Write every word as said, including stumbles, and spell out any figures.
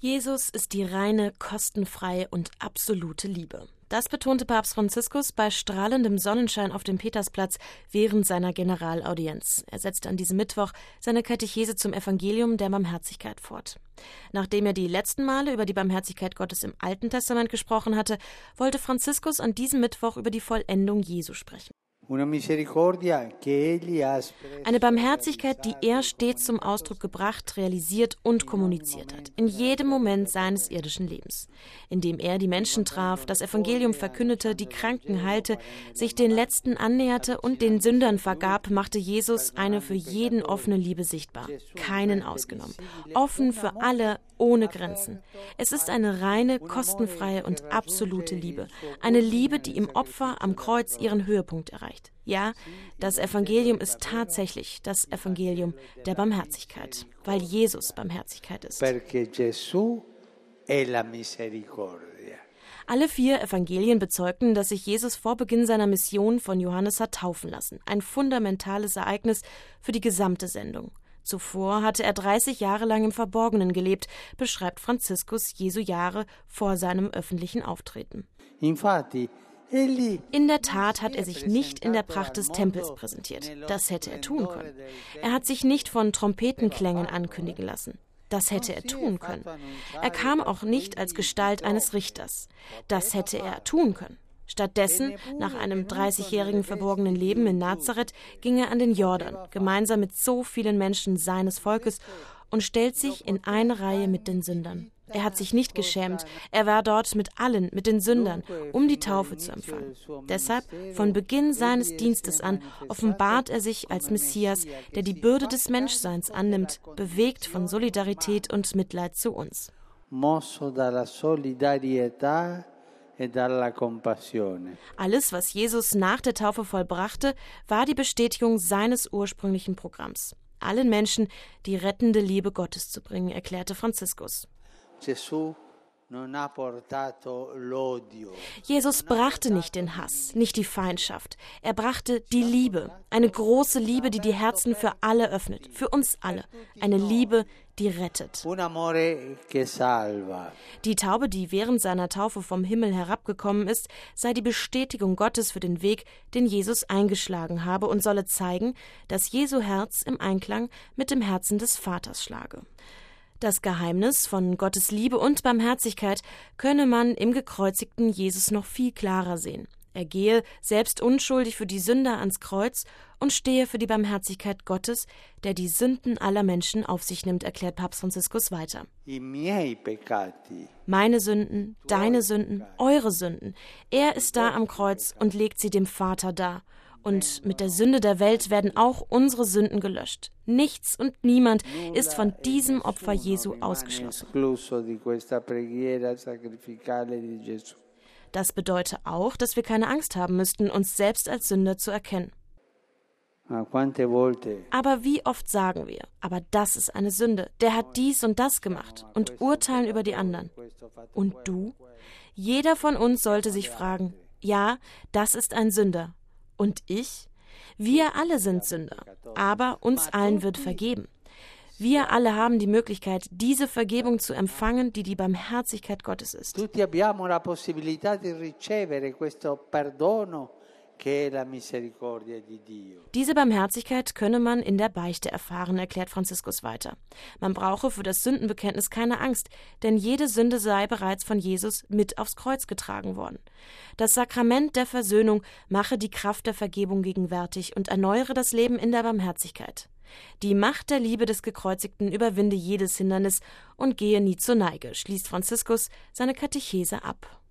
Jesus ist die reine, kostenfreie und absolute Liebe. Das betonte Papst Franziskus bei strahlendem Sonnenschein auf dem Petersplatz während seiner Generalaudienz. Er setzte an diesem Mittwoch seine Katechese zum Evangelium der Barmherzigkeit fort. Nachdem er die letzten Male über die Barmherzigkeit Gottes im Alten Testament gesprochen hatte, wollte Franziskus an diesem Mittwoch über die Vollendung Jesu sprechen. Eine Barmherzigkeit, die er stets zum Ausdruck gebracht, realisiert und kommuniziert hat, in jedem Moment seines irdischen Lebens, indem er die Menschen traf, das Evangelium verkündete, die Kranken heilte, sich den Letzten annäherte und den Sündern vergab, machte Jesus eine für jeden offene Liebe sichtbar, keinen ausgenommen, offen für alle, ohne Grenzen. Es ist eine reine, kostenfreie und absolute Liebe, eine Liebe, die im Opfer am Kreuz ihren Höhepunkt erreicht. Ja, das Evangelium ist tatsächlich das Evangelium der Barmherzigkeit, weil Jesus Barmherzigkeit ist. Alle vier Evangelien bezeugten, dass sich Jesus vor Beginn seiner Mission von Johannes hat taufen lassen, ein fundamentales Ereignis für die gesamte Sendung. Zuvor hatte er dreißig Jahre lang im Verborgenen gelebt, beschreibt Franziskus Jesu Jahre vor seinem öffentlichen Auftreten. In der Tat hat er sich nicht in der Pracht des Tempels präsentiert. Das hätte er tun können. Er hat sich nicht von Trompetenklängen ankündigen lassen. Das hätte er tun können. Er kam auch nicht als Gestalt eines Richters. Das hätte er tun können. Stattdessen, nach einem dreißigjährigen verborgenen Leben in Nazareth, ging er an den Jordan, gemeinsam mit so vielen Menschen seines Volkes, und stellt sich in eine Reihe mit den Sündern. Er hat sich nicht geschämt, er war dort mit allen, mit den Sündern, um die Taufe zu empfangen. Deshalb, von Beginn seines Dienstes an, offenbart er sich als Messias, der die Bürde des Menschseins annimmt, bewegt von Solidarität und Mitleid zu uns. Mosso dalla solidarietà. Alles, was Jesus nach der Taufe vollbrachte, war die Bestätigung seines ursprünglichen Programms, allen Menschen die rettende Liebe Gottes zu bringen, erklärte Franziskus. Jesus brachte nicht den Hass, nicht die Feindschaft. Er brachte die Liebe, eine große Liebe, die die Herzen für alle öffnet, für uns alle. Eine Liebe, die rettet. Die Taube, die während seiner Taufe vom Himmel herabgekommen ist, sei die Bestätigung Gottes für den Weg, den Jesus eingeschlagen habe, und solle zeigen, dass Jesu Herz im Einklang mit dem Herzen des Vaters schlage. Das Geheimnis von Gottes Liebe und Barmherzigkeit könne man im gekreuzigten Jesus noch viel klarer sehen. Er gehe selbst unschuldig für die Sünder ans Kreuz und stehe für die Barmherzigkeit Gottes, der die Sünden aller Menschen auf sich nimmt, erklärt Papst Franziskus weiter. Meine Sünden, deine Sünden, eure Sünden. Er ist da am Kreuz und legt sie dem Vater dar. Und mit der Sünde der Welt werden auch unsere Sünden gelöscht. Nichts und niemand ist von diesem Opfer Jesu ausgeschlossen. Das bedeutet auch, dass wir keine Angst haben müssten, uns selbst als Sünder zu erkennen. Aber wie oft sagen wir, aber das ist eine Sünde, der hat dies und das gemacht, und urteilen über die anderen. Und du? Jeder von uns sollte sich fragen, ja, das ist ein Sünder. Und ich? Wir alle sind Sünder, aber uns allen wird vergeben. Wir alle haben die Möglichkeit, diese Vergebung zu empfangen, die die Barmherzigkeit Gottes ist. Tutti abbiamo la possibilità di ricevere questo perdono che è la misericordia di Dio. Diese Barmherzigkeit könne man in der Beichte erfahren, erklärt Franziskus weiter. Man brauche für das Sündenbekenntnis keine Angst, denn jede Sünde sei bereits von Jesus mit aufs Kreuz getragen worden. Das Sakrament der Versöhnung mache die Kraft der Vergebung gegenwärtig und erneuere das Leben in der Barmherzigkeit. Die Macht der Liebe des Gekreuzigten überwinde jedes Hindernis und gehe nie zur Neige, schließt Franziskus seine Katechese ab.